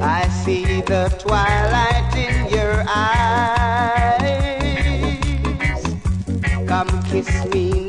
I see the twilight in your eyes. Come kiss me